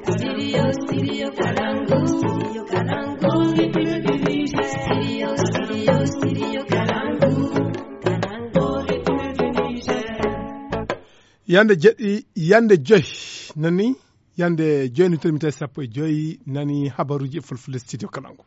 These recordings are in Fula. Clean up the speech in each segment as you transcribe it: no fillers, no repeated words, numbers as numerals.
Studio Kalangu. Studio Kalangu. Studio Kalangu. Yande jeɗɗi yande joyi nani yande joyi termite sappo e joyi nani habaruji fulfulde studio Kalangu.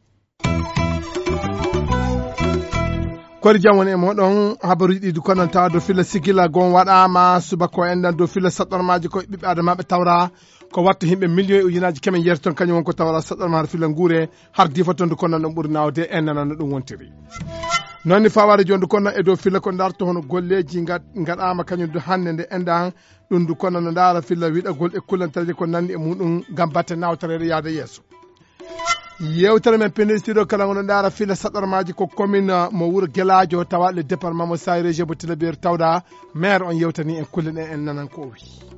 Kori jam woni e moɗon habaruji ɗi konanta do fila sigila gon waɗama subako endan do fila saɗɗormaji ko ɓiɓɓe adamaɓe tawra ko watta himɓe million e ujunaji kemen yerton kañum won ko tawra saɗɗorma har fila guure har difaton do konnan ɗum ɓuri nawde endan no ɗum wontiri. Nonni fawade jondu konna e dow filla ko darto hono golleji gaɗama kañum do hande nde endan ɗum du konna no dara filla wiɗagol e kullantaji ko nandi e muɗum gam batte nawtarede yaade yesso. Yewtere men pende studio Kalangu no dara filla saɗormaji ko commune mo wuuro Gueladio tawa le département mo Sayi région bo Tilaberi tawda maire on yewtani en kulle ɗen en nanan ko wi.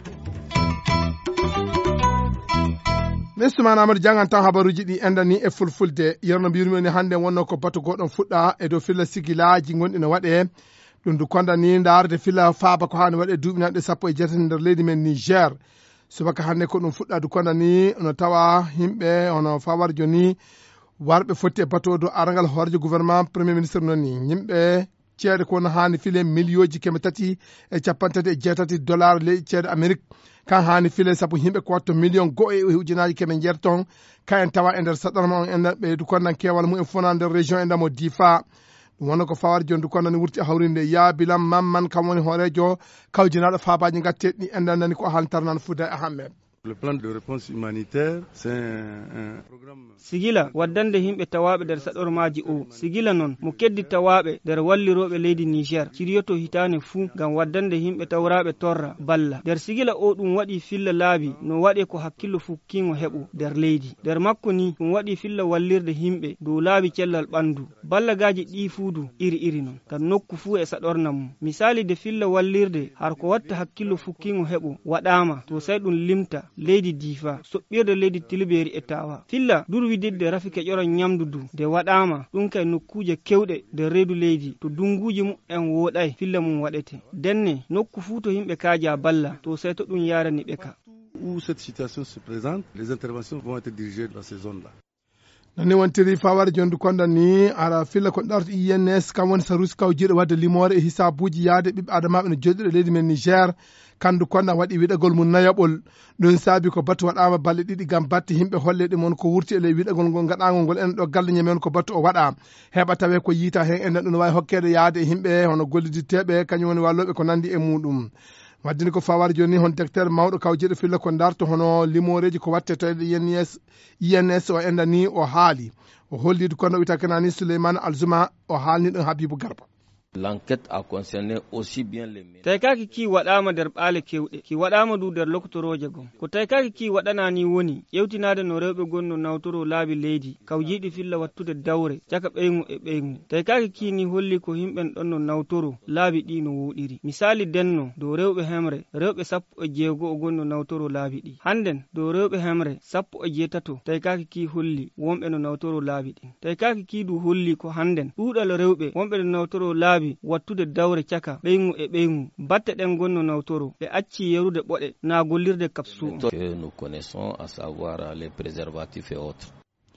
Mr. Amadou Jangan tan habaruji ɗi endani e fulfulde yerno mbirumeni hande wonno ko batu goɗon fuɗɗa e dow filla sigilaji gonɗi no waɗe ɗum du kondani darde filla faaba ko hani waɗe duuɓinanɗe sappo e jeetati nder leydi men Niger subaka hande ko ɗum fuɗɗa du kondani no tawa himɓe ono fawar joni warɓe fotti e batu do arangal hoorjo gouvernement premier ministre noni yimɓe ceede kono hani file millioji keme tati e capantati e jeetati dollar leydi ceede Amérique kan hani file sabu himɓe ko watto million go'o e ujunaji keme jerton kayen tawa e nder saɗorma on enda ɓeydu konnan kewal mum e fona nder région enda mo Difa ɗum wonno ko fawar joni du konnani wurti hawrinde yaabilam mamman kam woni hoorejo kawjinaɗo faabaji gatteɗi ɗi enda nani ko haltarnan Fouda Ahmed. Le plan de réponse humanitaire, c'est un programme. Sigila waddande himɓe tawaɓe nder saɗormaji o sigila non mo keddi tawaɓe nder walliroɓe leydi Niger ciriyoto hitane fuu gam waddande himɓe tawraɓe torra balla nder sigila o ɗum waɗi filla laabi no waɗe ko hakkillo fukkingo heɓo nder leydi nder makko ni ɗum waɗi filla wallirde himɓe dow laabi cellal ɓandu ballagaji ɗi fuudu iri non kan nokku fuu e saɗorna mum misali de filla wallirde har ko watta hakkillo fukkingo heɓo waɗama to sai ɗum limta leydi Difa soɓɓirde leydi Tilaberi e tawa filla durwididde rafike ƴoron nyamdu du de waɗama ɗum kay nokkuje kewɗe de reedu leydi to dunguji mum en woɗay filla mum waɗete denne nokku fuu to himɓe kaaja balla to sai to ɗum yarani ɓe ka. Où cette situation se présente, les interventions vont être dirigées dans ces zones-là. Nani wontiri fawar jondu konda ni ara filla ko ɗarto INS kam woni sarusi kawjiɗo wadde limore e hisabuji yaade ɓiɓɓe adamaɓe no joɗiɗo leydi men Niger kandu konda waɗi wiɗagol mum nayaɓol ɗum saabi ko batu waɗama balɗe ɗiɗi gam batte himɓe holleɗe mon ko wurti e ley wiɗagol ngol gaɗagol ngol en ɗo galle ñamen ko batu o waɗa heɓa tawe ko yiita hen enen ɗum wawi hokkede yaade e himɓe hono golliditteɓe kañum woni walloɓe ko nandi e muɗum waddini ko fawar joni hon docteur mawɗo kawjeɗo filla ko darto hono limoreji ko watte to INS o endani o haali o hollidi kono wita kanani Souleymane Alzuma o haalni ɗum Habibou Garba. L'enquête a concerné aussi bien les médias. Taykaki ki waɗama nder ɓaale kewɗe ki waɗama du nder loktoroje gon ko taykaki ki waɗanani woni ƴewtinade no rewɓe gonno nawtoro laabi leydi kawjiɗi filla wattude dawre caka ɓeygu e ɓeygu taykaki ki ni holli ko himɓen ɗon no nawtoro laabi ɗi no woɗiri misali denno dow rewɓe hemre rewɓe 17 o gonno nawtoro laabi ɗi handen dow rewɓe hemre 17 taykaki ki holli wonɓe no nawtoro laabi ɗin taykaki ki du holli ko handen ɗuɗal rewɓe wonɓe no nawtoro laabi wattude dawre caka ɓeygu e ɓeygu batte ɗen gonno nawtoro ɓe acci yerude ɓoɗe na gollirde kapsu que nous connaissons à savoir les préservatifs et autres.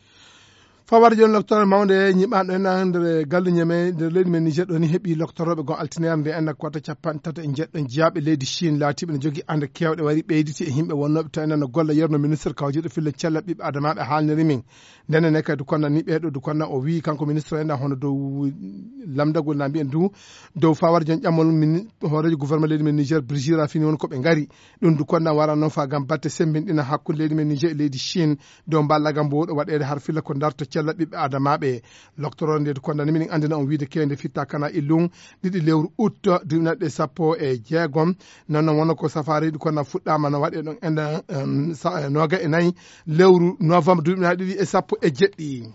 Fawar joni loctoral mawde ñiɓanɗo en nder galle ñeme nder leydi men Niger ɗo ni heeɓi loctoroɓe gon altinere nde enna kota capan tata e jeɗɗo jeyaɓe leydi Chine laatiɓe ne jogui ande kewɗe wari ɓeyditi e himɓe wonnoɓe to enen no golla yerno ministre kawjiɗo fille cella ɓiɓɓe adamaɓe haalniri min ndenen ne kadi konna ni ɓeɗo du konna o wi kanko ministre enda hono dow lamdagol na mbiyen du dow fawar joni ƴammol hoorejo gouvernement leydi men Niger Brigira fini won koɓe ngari ɗum du konna wara noon fa gam batte sembinɗina hakkude leydi men Niger e leydi Chine dow mballagam mbowɗo waɗede har filla ko darto cella ɓiɓɓe adamaɓe loctoro nde kondani minin andina on wiide kewde fitta kana illum ɗiɗi lewru août 2016 noon wonno ko safari ɗi konna fuɗɗama no waɗe ɗon enda noga e nayyi lewru novembre 2017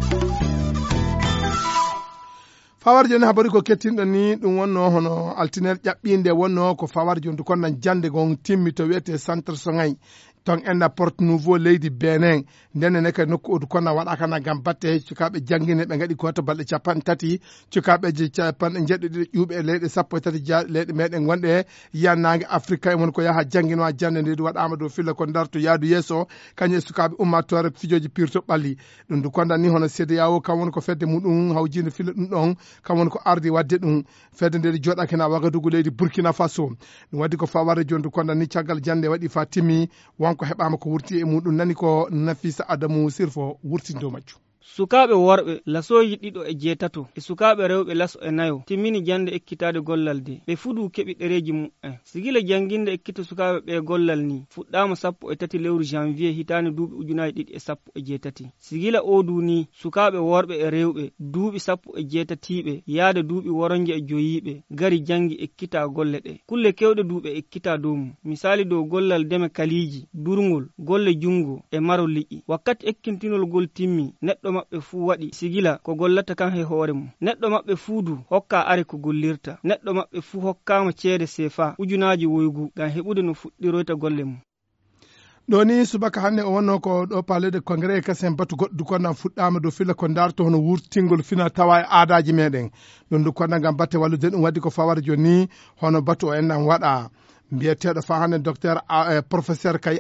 fawar joni habari ko kettinɗo ni ɗum wonno hono altinere ƴaɓɓinde wonno ko fawar joni konna jande gon timmi to wiyete centre Songay ton enna porte nouveau leydi Benin ndenne ne kay nokku odu konna waɗa kana gam batte cukaɓe jangguine ɓe gaɗi ko to balɗe capan tati cukaɓe capanɗe jeɗɗiɗi ƴuuɓe e leyɗe sappo e tati leyɗe meɗen wonɗe yiyannage Afrique won ko yaha jangguinoa jande nde waɗama dow filla ko darto yaadu yesso kañum e sukaɓe ummatore fijoji pirto ɓalli ɗum du konda ni hono CEDEAO kam woni ko fedde muɗum hawjinde filla ɗum ɗon kam woni ko ardi wadde ɗum fedde nde joɗake na Wagadugu leydi Burkina Faso ɗum waddi ko faware joni du konda ni caggal jande waɗi fa timmi wonko heɓama ko wurti e muɗum nani ko Nafisa Adamu Sirfo wurtinto majju. sukaɓe worɓe lasoji ɗiɗo e jeetato e sukaɓe rewɓe laso e nayo timmini jande ekkitade gollal de ɓe fuɗu keɓi ɗereji mum'en sigila janginde ekkita sukaɓe ɓe gollal ni fuɗɗama 13 lewru janvier hitande duuɓi ujunaji ɗiɗi e 17 sigila odu ni sukaɓe worɓe e rewɓe duuɓi 17 yaade duuɓi woronje e joyiɓe gari jangi ekkita golle ɗe kulle kewɗe duuɓe ekkita dow mum misali dow gollal deme kaliji durngol golle jungo e maro liƴƴi wakkati ekkintinol gol timmi neɗɗo maɓɓe fuu waɗi sigila ko gollata kan he hoore mum neɗɗo maɓɓe fuudu hokka are ko gollirta neɗɗo maɓɓe fuu hokkama ceede CFA ujunaji woygu ngam heɓude no fuɗɗiroyta golle mum. ɗo ni subaka hannde o wonno ko ɗo palede congrès kasen batu goɗɗo dukonnan fuɗɗama dow filla ko darto hono wurtingol fina tawa e aadaji meɗen ɗum dukonnan gam batte wallude ɗum waddi ko fawara joni hono batu o ennan waɗa mbiyeteɗo fa hannde docteur professeur kay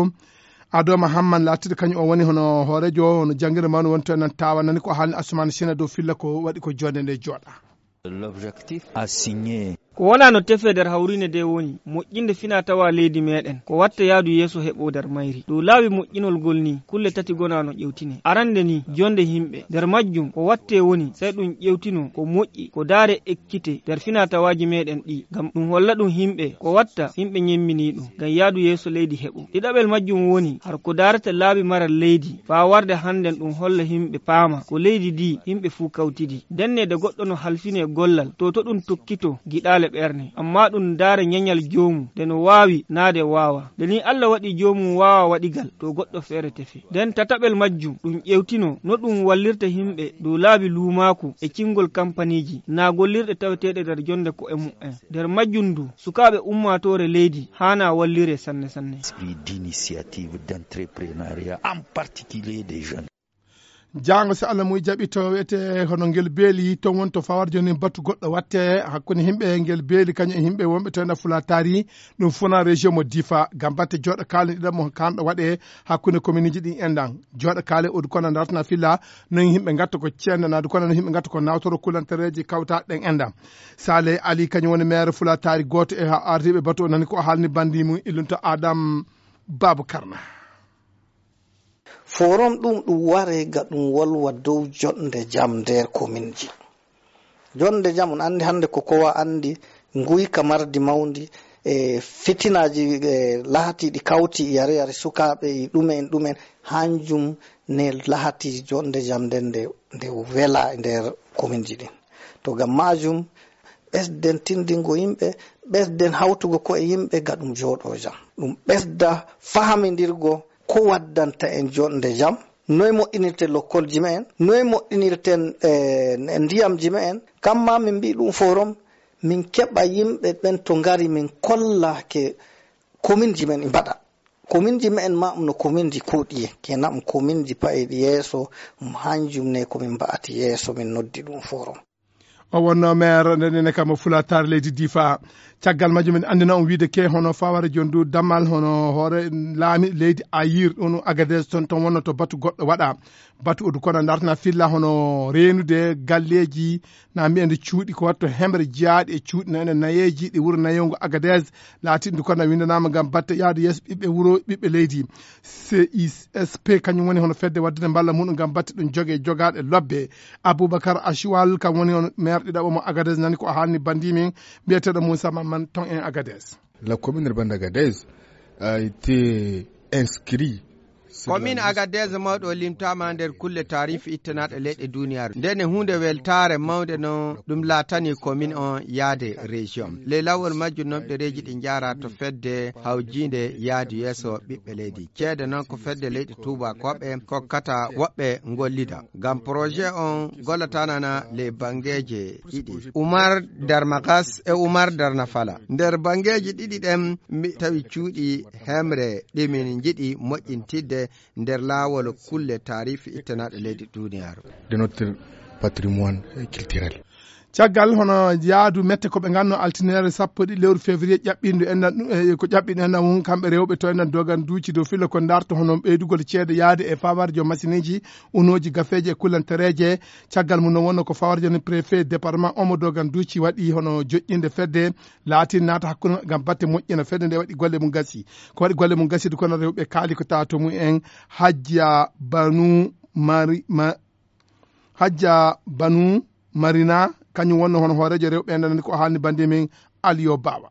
Ado Mahamman latiɗo kañum o woni hono hoorejo hono jangguire mawno wonto nan tawa nani ko haalni Assoumane Sina dow filla ko waɗi ko jonde nde jooɗa. L'objectif a signé ko wona no tefe nder hawrine nde woni moƴƴinde fina tawa leydi meɗen ko watta yaadu yeeso heɓo nder mayri dow laawi moƴƴinol gol ni kulle tati gona no ƴewtine arande ni jonde himɓe nder majjum ko watte woni sey ɗum ƴewtino ko moƴƴi ko daare ekkite nder fina tawaji meɗen ɗi ngam ɗum holla ɗum himɓe ko watta himɓe ñemmini ɗum ngam yaadu yeeso leydi heɓo ɗiɗaɓel majjum woni har ko darata laabi maral leydi fa warde hannden ɗum holla himɓe paama ko leydi di himɓe fuu kawtidi dennede goɗɗo no halfine gollal to ɗum tokkito giɗale ɓerne amma ɗum daare ñañal joomu nde no waawi naade waawa nde ni Allah waɗi joomu waawa waɗigal to goɗɗo feere tefe nden tataɓel majjum ɗum ƴewtino no ɗum wallirta himɓe dow laabi luumaku e cingol kampaniji na gollirɗe taweteɗe nder jonde ko e mum'en nder majjum du sukaɓe ummatore leydi hana wallire sanne esprit d'initiative d'entrepreneuriat en particulier des jeunes. jango so Allah muy jaɓi to wiyete hono ngel beeli ton won to fawar joni batu goɗɗo watte hakkunde himɓe ngel beeli kañum e himɓe wonɓe to na fulatari ɗum fona région mo Difa gam batte joɗo kaale ɗiɗam mo kanɗo waɗe hakkunde commune ji ɗin enɗan joɗo kaale odu kono dartana filla non himɓe gatta ko cennanade kono no himɓe gatta ko nawtoro kulantareji kawta ɗen enɗam Sale Ali kañum woni maire fulatari goto e ardiɓe batu o nani ko haalni bandimum illunto Adam Babou Karna. forum ɗum ware ga ɗum wolwa dow jonde jam nder commune ji jonde jam on andi hande ko kowa andi guyka mardi mawdi e fitinaji lahatiɗi kawti yare sukaɓe ɗumen hanjum ne lahati jonde jam nden nde wela nder commune ji ɗin to gam majum ɓesden tindingo yimɓe ɓesden hawtugo ko e yimɓe ga ɗum jooɗo jam ɗum ɓesda fahamidirgo ko waddanta en jonde jam noy moƴƴinirten lokkolji me'en noy moƴƴinirten ndiyamji me'en kamma min mbi ɗum forum min keɓa yimɓe ɓen to ngari min kollake commune ji men mbaɗa commune ji me'en ma no commune ji kuuɗiye kenan commune ji payiɗi yeeso hanjum ne komin mba'ati yeeso min noddi ɗum forum o wonno maire nene kam fulatare leydi Difa caggal majjum en andina on wiide ke hono faware jondu dammal hono hoore laami leydi Ayir on Agadez ton wonno to batu goɗɗo waɗa batu odu kono dartana filla hono reenude galleji na mbiyande cuuɗi ko watto hemre jiyaaɗi e cuuɗi nane nayeji ɗi wuro nayongo Agadez laati ndu kono windanama gam batte yaade yeeso ɓiɓɓe wuro ɓiɓɓe leydi CISP kañum woni hono fedde waddude mballa muɗum gam batte ɗum jogaɗe lobbe Aboubacar Achiwal kam woni hono maire ɗiɗaɓo mo Agadez nani ko haalni bandimin mbiyeteɗo Moussa Mamman ton en Agadez. La commune de Agadez a été inscrite komin Agadez mawɗo limtama nder kulle tarifi ittanaɗe leɗɗe duniyaaru ndene hunde weltare mawde no ɗum latani komin on yaade région le lawol majjum non ɗereji ɗi jara to fedde hawjinde yaadu yeeso ɓiɓɓe leydi ceede noon ko fedde leydi tubakoɓe kokkata woɓɓe gollida ngam projet on gollatanana le bangeje ɗiɗi Oumar Darmagas e Oumar Darnafala nder bangeji ɗiɗi ɗen tawi cuuɗi hemre ɗimin jiɗi moƴƴintidde nder laawol kulle tarifi ittanaɗe leydi duniyaaru de notre patrimoine culturel. caggal hono yaadu mette ko ɓe ganno altinere 1 lewru février ƴaɓɓindu enɗan ko ƴaɓɓino enɗan won kamɓe rewɓe to enɗan dogan duuci dow filla ko darto hono ɓeydugol ceede yaade e fawarjo machineji unoji gafeji e kullantereje caggal mum no wonno ko fawarjo ni préfet département omo dogan duuci waɗi hono joƴƴinde fedde laati naata hakkude gam batte moƴƴina fedde nde waɗi golle mum gasi ko waɗi golle mum gaside kono rewɓe kaali ko tato mum en hajja banu marina kañum wonno hono hoorejo rewɓe enɗan ko haalni bande min Aliyo Bawa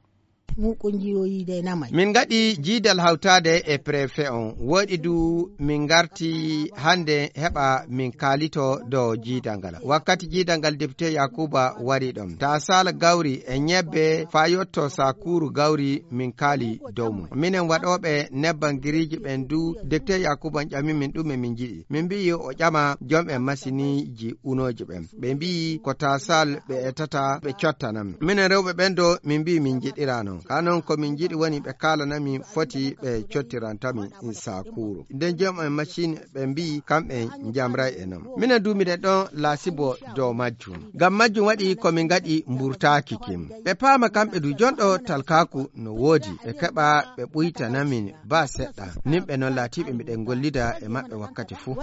min gaɗi jiidal hawtade e préfet on woɗi du min garti hande heɓa min kaalito dow jiidal ngal wakkati jiidal ngal député Yakuba wari ɗon ta sala gawri e ñebbe fa yotto sakuru gawri min kaali dow mum minen waɗoɓe nebban giriji ɓen du député Yakuba ƴami min ɗume min jiɗi min mbi o ƴama jomɓe masiniji unoji ɓen ɓe mbi ko ta sal ɓe etata ɓe cottanam minen rewɓe ɓen do min mbi min jiɗirano kanon ko min jiɗi woni ɓe kalanami foti ɓe cottirantami sakuru nden jomɓe machine ɓe mbi kamɓe jamray e non minen dumide ɗon laasibo dow majjum ngam majjum waɗi komin gaɗi mburtaki kim ɓe paama kamɓe du jonɗo talkaku no woodi ɓe keɓa ɓe ɓuytanamin ba seɗɗa nimɓe noon laatiɓe mbiɗen gollida e maɓɓe wakkati fuu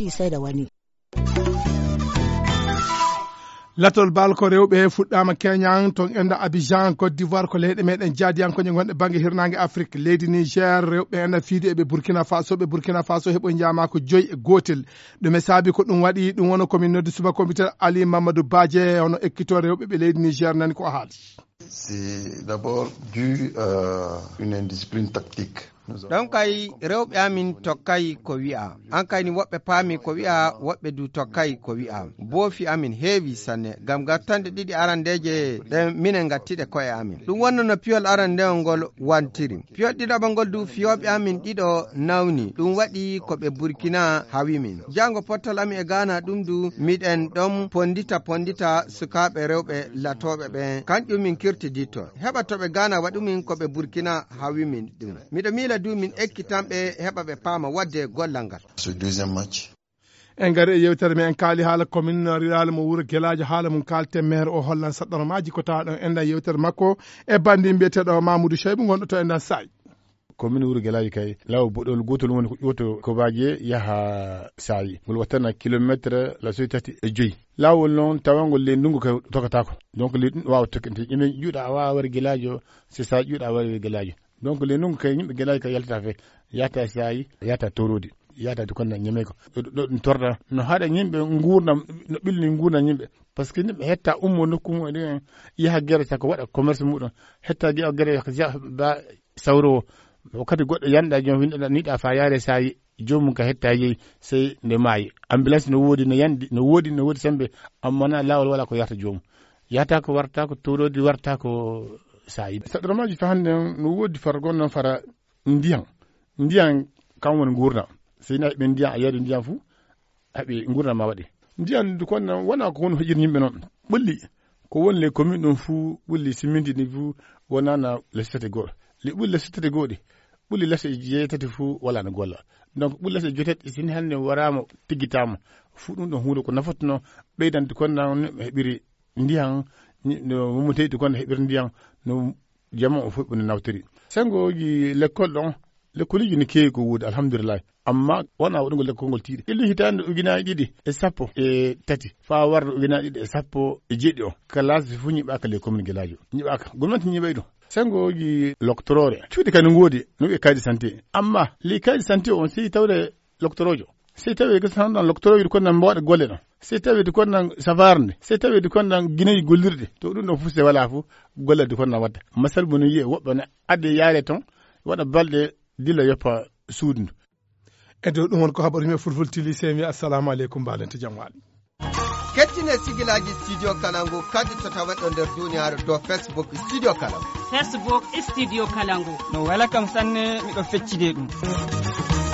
latol bal ko rewɓe fuɗɗama keñan ton enda Abidjan Côte d'Ivoire ko leyɗe meɗen jaadiyankoje gonɗe banggue hirnangue Afrique leydi Niger rewɓe enda fiide eɓe Burkina Faso heɓo jama ko 2 e gotel ɗume saabi ko ɗum waɗi ɗum wono komin noddi subaka comité Ali Mamadou Badje hono ekkito rewɓe ɓe leydi Niger nani ko haali. C'est d'abord dû à une indiscipline tactique. ɗon kay rewɓe amin tokkay ko wi'a an kayni woɓɓe paami ko wi'a woɓɓe du tokkay ko wi'a boofi amin heewi sanne gam gattande ɗiɗi arandeje ɗen minen gattiɗe koye amin ɗum wonno no piyol arandewol ngol wantiri piyol ɗiɗoɓa ngol du fiyoɓe amin ɗiɗo nawni ɗum waɗi ko ɓe Burkina hawimin jango pottal ami e Ghana ɗum du miɗen ɗon pondita sukaɓe rewɓe latoɓe ɓen kanƴum min kirtiditto heɓa toɓe Ghana waɗumin ko ɓe Burkina hawimin ɗum miɗo miila du min ekkitanɓe heɓa ɓe paama wadde gollal ngal ce deuxième match en gari e yewtere men en kaali haala commune rural mo wuuro Gueladio haala mum kalten maire o hollan saɗɗoro maji ko tawa ɗon enda yewtere makko e bandi mbiyeteɗo Mamoudou Cheibou gonɗo to endan Saay commune wuuro Gueladio kay law boɗol gotol woni ko ƴoto kobaji yaha Saay ngol wattana kilométre la soy tati e joyyi lawol noon tawangol le ndungu kay tokatako donc le ɗum wawa tokkinte ƴimen ƴuuɗa wawa wari Gueladio c'est ça ƴuuɗa wari Gueladio donc le nungu kay yimɓe Gueladio kay yaltata fe yata Saay yata Torodi yata to konna ñeme ko ɗo ɗum torda no haɗa yimɓe gurdam no ɓilni gurdam yimɓe par ce que yimɓe hetta ummo nokku mum ɗen yaha guere sako waɗa commerce muɗum hetta gueɗa guere ba sawro wakkati goɗɗo yanɗa jom winɗa niɗa fa yaare Saay jomum ka hetta yeeyi sey nde maayi ambulance no woodi no yandi no woodi sembe ammana lawol wala ko yarta jomum yata ko warta ko Torodi warta ko Saay saɗɗoro maji fa hande no woodi fargon noon fara ndiyan kam woni gurdam seyni aɓe ndiyan a yari ndiyan fuu aɓe gurdam ma waɗi ndiyan kono wona ko woni hoƴiri yimɓe noon ɓulli ko woni le commune ɗum fuu ɓulli simmintini fuu wonana less tati goɗo li ɓulli less tati goɗi ɓulli less jeetati fuu wala no golla donc ɓulli less jootati sini hande warama tiggitama fuu ɗum ɗon hunde ko nafatno ɓeydande kono neɗɗo heɓiri ndiyan no mumuteydi kono heɓiri ndiyan no jama o fof no nawtiri sengoji l'école ɗon l'école ji ne keewi ko wuude alhamdulillah amma wona waɗugol l'école ngol tiiɗi illi hitande ujunnaji 2.3 fa warde ujunnaji 1.7 o classe fu ñiɓaka les commune Gueladio ñiɓaka gomnati ñiɓay ɗum sengoji loctorore cuuɗi kadi ngoodi no wiye kaydi santé amma li kaydi santé on si tawde loctorojo si tawi ko sandan loctorojo ko nan mbawaɗa golle ɗon si tawi ko nan safarde si tawi ko nan guineji gollirde to ɗum ɗon fuste wala fu gollade ko nan wadda masal bono yiye woɓɓe ne adde yaare ton waɗa balɗe dilla yoppa suudu e dow ɗum won ko haɓorimi fulful tili semi assalamu aleykum mbalente jam waali kettine sigilaji studio kalangu kadi to tawaɗo nder duniyaaru to facebook studio kalangu facebook studio kalangu no wala kam sanne miɗo feccide ɗum